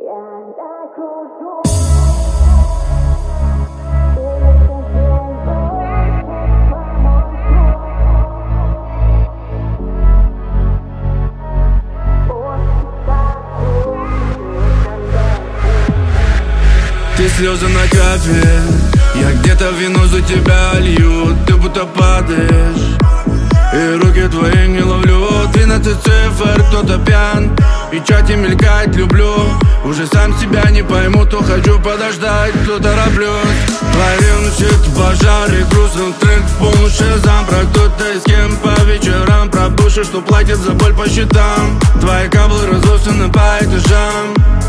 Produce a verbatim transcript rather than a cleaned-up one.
Ты слезы на кафель, я где-то вину за тебя лью. Ты будто падаешь, и руки твои не ловлю. Двенадцать цифр, кто-то пьян, и чате мелькает люблю. Уже сам себя не пойму, то хочу подождать, то тороплюсь. Твои ревности — пожар и грустный трек в полночь шазам. Про кто-то и с кем по вечерам, про бывших, что платят за боль по счетам. Твои каблы разосланы по этажам.